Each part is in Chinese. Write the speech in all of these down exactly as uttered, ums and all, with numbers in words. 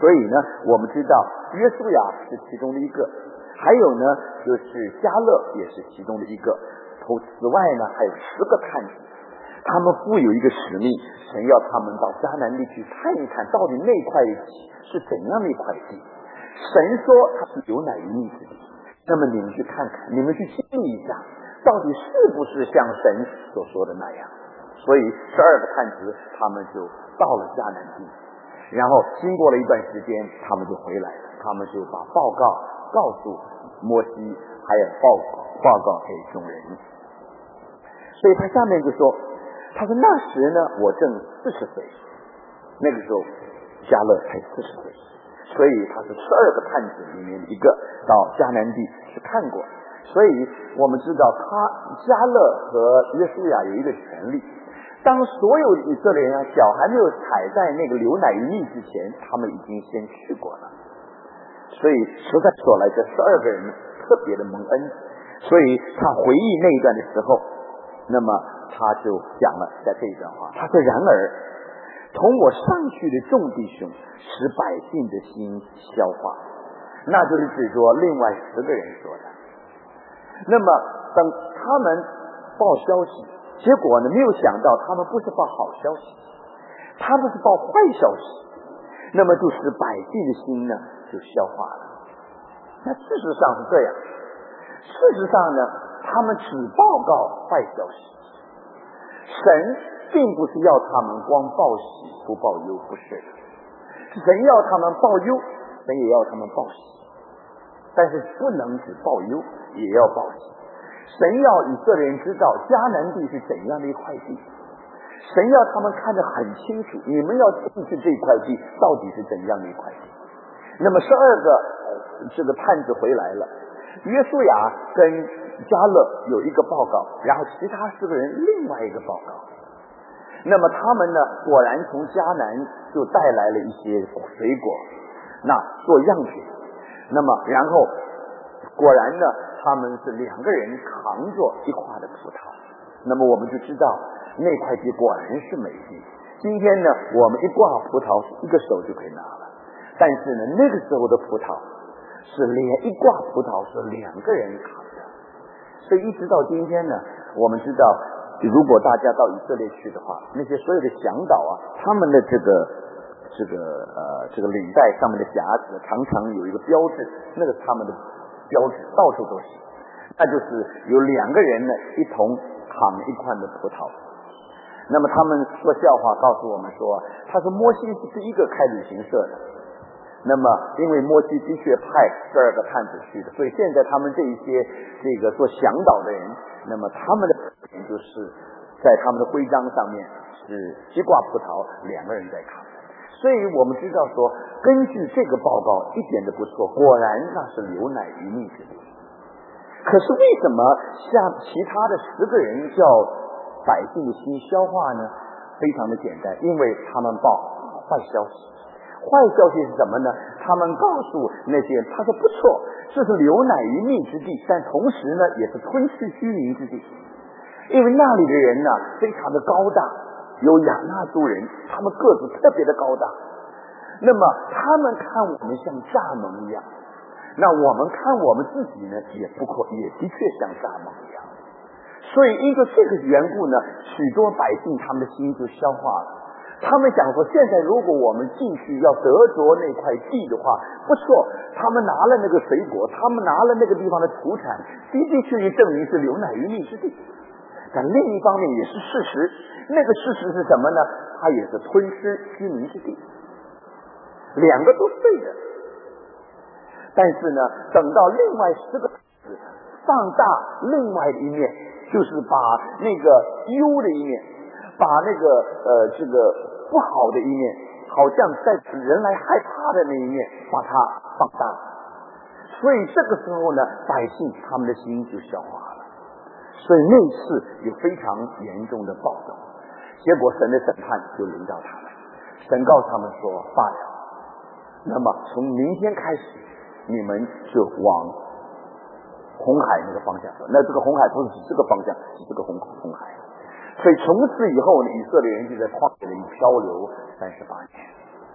所以呢，我们知道约书亚是其中的一个，还有呢就是迦勒也是其中的一个。此外呢，还有十个探子，他们负有一个使命，神要他们到迦南地去看一看，到底那块是怎样的一块地。神说它是流奶与蜜之地，那么你们去看看，你们去经历一下，到底是不是像神所说的那样。所以十二个探子他们就到了迦南地，然后经过了一段时间，他们就回来了，他们就把报告告诉摩西，还有报报告给众人。所以他下面就说，他说那时呢我正四十岁，那个时候迦勒才四十岁，所以他是十二个探子里面一个，到迦南地去看过。所以我们知道他迦勒和约书亚有一个权利，当所有以色列人脚还没有踩在那个流奶与蜜之前，他们已经先去过了。所以实在说来，这十二个人特别的蒙恩。所以他回忆那一段的时候，那么他就讲了在这一段话，他说然而同我上去的众弟兄使百姓的心消化，那就是指着另外十个人说的。那么等他们报消息，结果呢没有想到他们不是报好消息，他们是报坏消息，那么就使百姓的心呢就消化了。那事实上是这样，事实上呢他们只报告坏消息，神并不是要他们光报喜不报忧，不是的，神要他们报忧，神也要他们报喜，但是不能只报忧也要报喜。神要以色列人知道迦南地是怎样的一块地，神要他们看得很清楚，你们要进去这块地到底是怎样的一块地。那么十二个、呃、这个探子回来了，约书亚跟迦勒有一个报告，然后其他四个人另外一个报告。那么他们呢果然从迦南就带来了一些水果，那做样品。那么然后果然呢他们是两个人扛着一块的葡萄，那么我们就知道那块地果然是美地。今天呢我们一挂葡萄一个手就可以拿了，但是呢那个时候的葡萄是连一挂葡萄是两个人扛的。所以一直到今天呢，我们知道如果大家到以色列去的话，那些所有的向导啊，他们的这个这个呃这个领带上面的匣子常常有一个标志，那个是他们的标志，到处都是，那就是有两个人呢一同扛一块的葡萄。那么他们说笑话告诉我们说，他说摩西是第一个开旅行社的，那么因为摩西的确派十二个探子去的，所以现在他们这一些这个做向导的人，那么他们的就是在他们的徽章上面是一挂葡萄两个人在扛。所以我们知道说，根据这个报告一点都不错，果然那是流奶与蜜之地。可是为什么像其他的十个人叫百姓的心消化呢？非常的简单，因为他们报坏消息。坏消息是什么呢？他们告诉那些人，他说不错，这是流奶与蜜之地，但同时呢也是吞噬居民之地。因为那里的人呢非常的高大，有亚纳族人，他们个子特别的高大，那么他们看我们像蚱蜢一样，那我们看我们自己呢也不过也的确像蚱蜢一样。所以因着这个缘故呢，许多百姓他们的心就消化了。他们想说，现在如果我们进去要得着那块地的话，不错，他们拿了那个水果，他们拿了那个地方的土产，的的确确证明是流奶与蜜之地。但另一方面也是事实，那个事实是什么呢？它也是吞噬居民之地，两个都对的。但是呢，等到另外十个放大另外的一面，就是把那个忧的一面，把那个呃这个不好的一面，好像在人来害怕的那一面，把它放大。所以这个时候呢，百姓他们的心就消化了。所以那次有非常严重的暴动，结果神的审判就临到他们。神告诉他们说，罢了，那么从明天开始你们就往红海那个方向走。那这个红海不是指这个方向，是这个红红海。所以从此以后呢，以色列人就在旷野里漂流三十八年。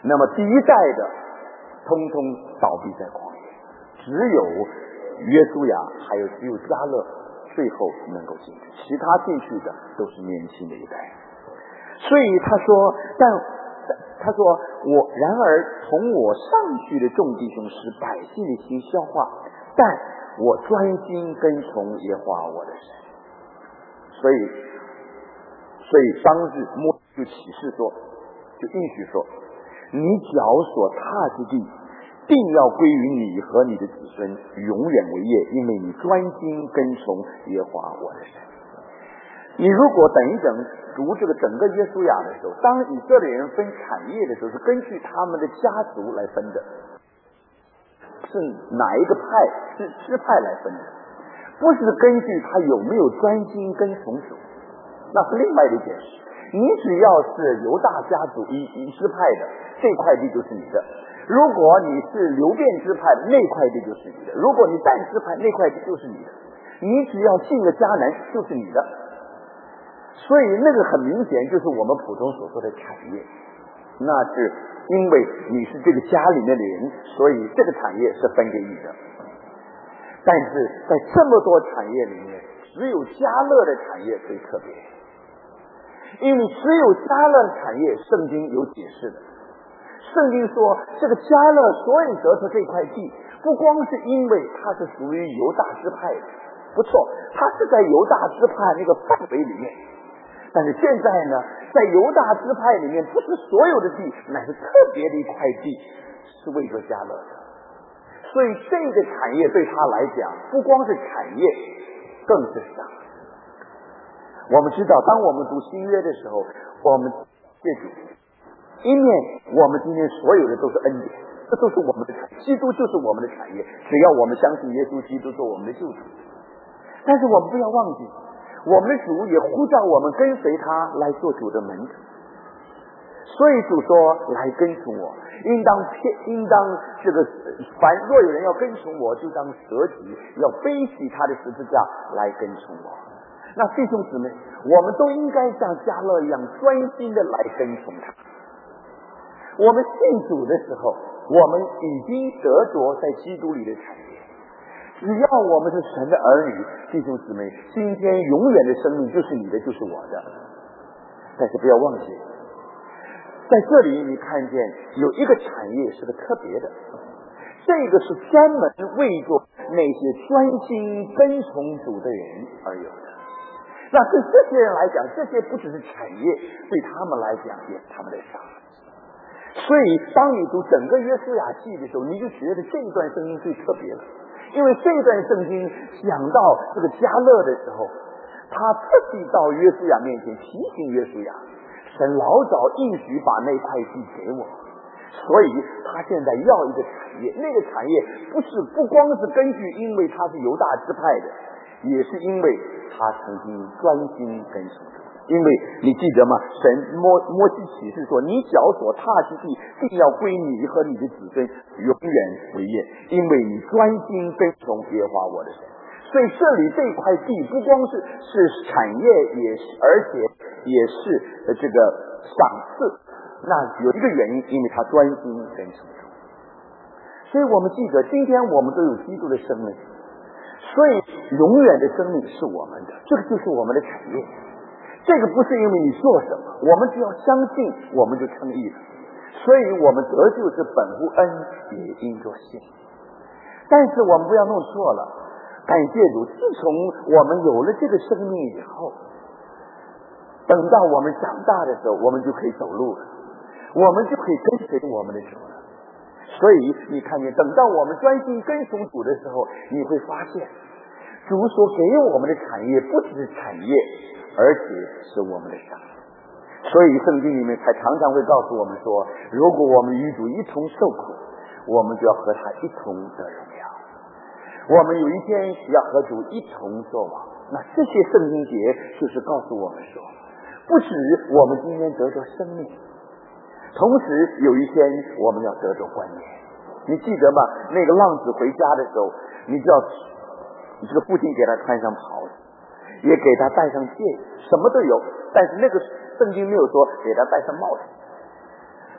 那么第一代的通通倒闭在旷野，只有约书亚还有只有迦勒最后能够进去，其他进去的都是年轻的一代。所以他说，但他说我然而从我上去的众弟兄使百姓的心消化，但我专心跟从耶和华我的神。所以所以当日摩西就启示说，就应许说，你脚所踏之地定要归于你和你的子孙永远为业，因为你专心跟从耶和华我的神。你如果等一等读这个整个约书亚的时候，当以色列人分产业的时候，是根据他们的家族来分的，是哪一个派是支派来分的，不是根据他有没有专心跟从主，那是另外的一件事。你只要是犹大家族一一支派的，这块地就是你的；如果你是流便支派，那块地就是你的；如果你但支派，那块地就是你的。你只要进了迦南，就是你的。所以那个很明显就是我们普通所说的产业，那是因为你是这个家里面的人，所以这个产业是分给你的。但是在这么多产业里面，只有迦勒的产业最特别，因为只有迦勒的产业圣经有解释的。圣经说这个迦勒所以得出这块地，不光是因为它是属于犹大支派的，不错，它是在犹大支派那个范围里面，但是现在呢，在犹大支派里面，不是所有的地，乃是特别的一块地是为着迦勒的。所以这个产业对他来讲，不光是产业，更是赏。我们知道，当我们读新约的时候，我们记住，一面我们今天所有的都是恩典，这都是我们的产业，基督就是我们的产业，只要我们相信耶稣基督做我们的救主。但是我们不要忘记，我们的主也呼召我们跟随他来做主的门徒。所以主说，来跟从我，应当应当这个凡若有人要跟从我，就当舍己，要背起他的十字架来跟从我。那弟兄姊妹，我们都应该像迦勒一样专心的来跟从他。我们信主的时候，我们已经得着在基督里的产业。只要我们是神的儿女，弟兄姊妹，今天永远的生命就是你的，就是我的。但是不要忘记，在这里你看见有一个产业是个特别的，这个是专门为着那些专心跟从主的人而有的。那对这些人来讲，这些不只是产业，对他们来讲也是他们的赏。所以当你读整个约书亚记的时候，你就觉得这一段圣经最特别了，因为这段圣经讲到这个迦勒的时候，他特地到约书亚面前提醒约书亚，神老早应许把那块地给我，所以他现在要一个产业，那个产业不是不光是根据因为他是犹大支派的，也是因为他曾经专心跟从主。因为你记得吗？神摩摩西启示说，你脚所踏之地定要归你和你的子孙永远为业，因为你专心跟从耶和华我的神。所以这里这块地不光是是产业，也是而且也是呃这个赏赐。那有一个原因，因为他专心跟从主。所以我们记得，今天我们都有基督的生命，所以永远的生命是我们的，这个就是我们的产业。这个不是因为你做什么，我们只要相信，我们就称义了。所以我们得救是本乎恩，也因着信。但是我们不要弄错了，感谢主，自从我们有了这个生命以后，等到我们长大的时候，我们就可以走路了，我们就可以跟随我们的主了。所以你看见，等到我们专心跟从主的时候，你会发现主所给我们的产业不只是产业，而且是我们的赏。所以圣经里面才常常会告诉我们说，如果我们与主一同受苦，我们就要和他一同得荣耀，我们有一天要和主一同作王。那这些圣经节就是告诉我们说，不止我们今天得着生命，同时有一天我们要得着冠冕。你记得吗？那个浪子回家的时候，你知道这个父亲给他穿上袍子，也给他戴上戒指，什么都有，但是那个圣经没有说给他戴上帽子。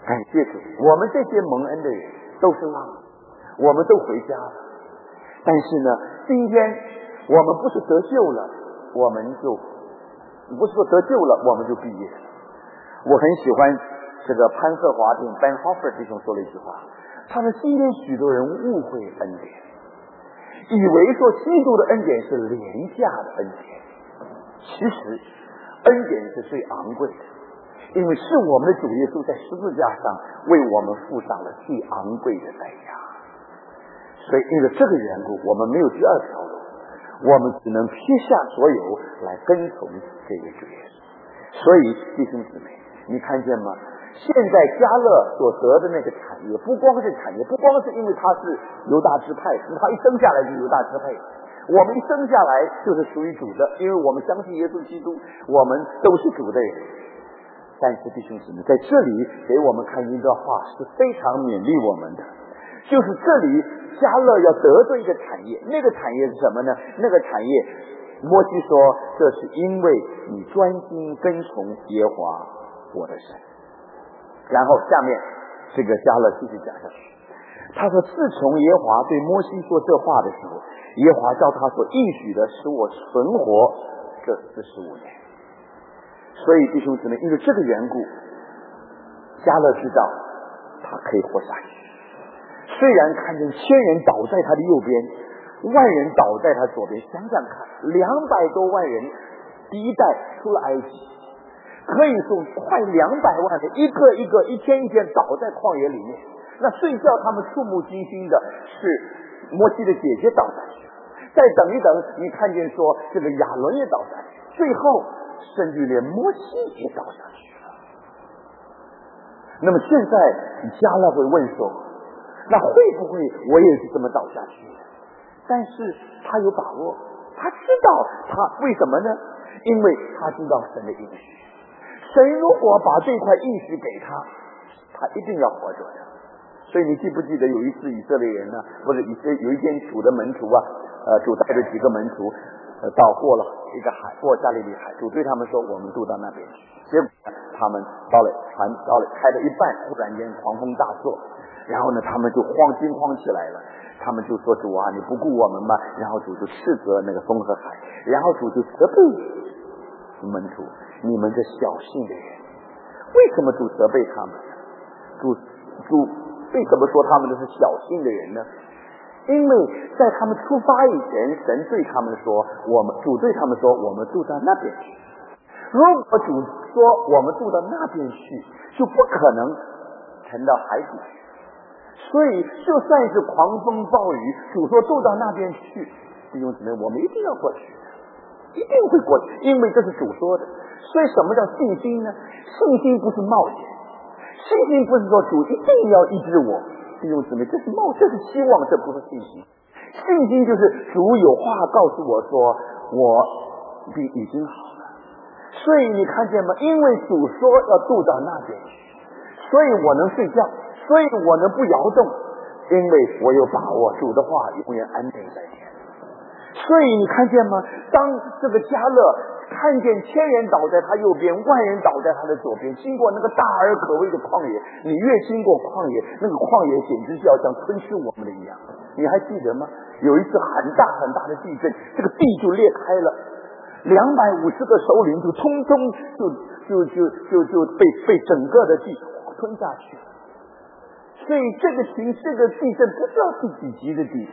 感谢主，我们这些蒙恩的人都是浪，我们都回家了。但是呢，今天我们不是得救了，我们就不是说得救了我们就毕业了。我很喜欢这个潘赫华定 Ben Hoffer 弟兄说了一句话，他说今天许多人误会恩典，以为说基督的恩典是廉价的恩典，其实恩典是最昂贵的，因为是我们的主耶稣在十字架上为我们付上了最昂贵的代价。所以因为这个缘故，我们没有第二条路，我们只能撇下所有来跟从这个主耶稣。所以弟兄姊妹，你看见吗？现在加勒所得的那个产业，不光是产业，不光是因为他是犹大支派，他一生下来就犹大支派，我们一生下来就是属于主的，因为我们相信耶稣基督，我们都是主的人。但是弟兄姊妹，在这里给我们看一段话是非常勉励我们的，就是这里加勒要得罪一个产业，那个产业是什么呢？那个产业摩西说，这是因为你专心跟从耶和华我的神。然后下面这个加勒继续讲下去，他说自从耶和华对摩西说这话的时候，耶和华照他所应许的使我存活这四十五年。所以弟兄姊妹，因为这个缘故，加勒知道他可以活下去。虽然看见千人倒在他的右边，万人倒在他左边，想想看，两百多万人第一代出了埃及，可以说快两百万人，一个一个一天一天倒在旷野里面。那睡觉他们触目惊心的是摩西的姐姐倒下去，再等一等，你看见说这个亚伦也倒下去，最后甚至连摩西也倒下去了。那么现在加勒会问说，那会不会我也是这么倒下去的？但是他有把握，他知道他为什么呢？因为他知道神的应许，神如果把这块应许给他，他一定要活着的。所以你记不记得有一次以色列人呢，或者有一天主的门徒啊，呃，主带着几个门徒，呃，到过了一个海，过加利利海，主对他们说，我们渡到那边去。结果他们到了船到了开了一半，忽然间狂风大作，然后呢，他们就慌惊慌起来了。他们就说，主啊，你不顾我们吗？然后主就斥责那个风和海，然后主就责备门徒，你们这小信的人，为什么主责备他们呢？主主为什么说他们都是小信的人呢？因为在他们出发以前，神对他们说，我们主对他们说，我们渡到那边去。如果主说我们渡到那边去，就不可能沉到海底去。所以就算是狂风暴雨，主说渡到那边去，弟兄姊妹，我们一定要过去的，一定会过去，因为这是主说的。所以什么叫信心呢？信心不是冒险，信心不是说主一定要医治我，弟兄姊妹，这是冒，这是希望，这不是信心。信心就是主有话告诉我说，我比已经好了。所以你看见吗？因为主说要渡到那边去，所以我能睡觉，所以我能不摇动，因为我有把握主的话永远安定在天。所以你看见吗？当这个加勒看见千人倒在他右边，万人倒在他的左边，经过那个大而可畏的旷野，你越经过旷野，那个旷野简直就要像吞噬我们的一样。你还记得吗？有一次很大很大的地震，这个地就裂开了，两百五十个首领就通通就就就就就被被整个的地吞下去了。所以这个情这个地震不知道是几级的地震。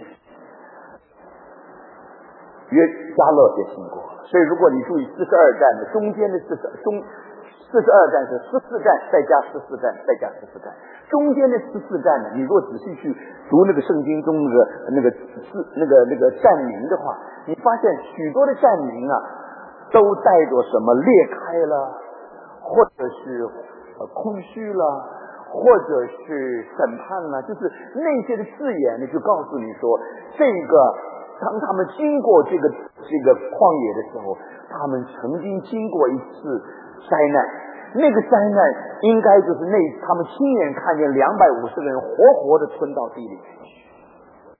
约加勒也经过了，所以如果你注意四十二站的中间的四十中四十二站是十四站，再加十四站，再加十四站，中间的十四站呢，你若仔细去读那个圣经中那个那个字那个那个站名的话，你发现许多的站名啊，都带着什么裂开了，或者是呃空虚了，或者是审判了，就是那些的字眼呢，就告诉你说这个。当他们经过这个这个旷野的时候，他们曾经经过一次灾难，那个灾难应该就是那他们亲眼看见两百五十个人活活的吞到地里面去。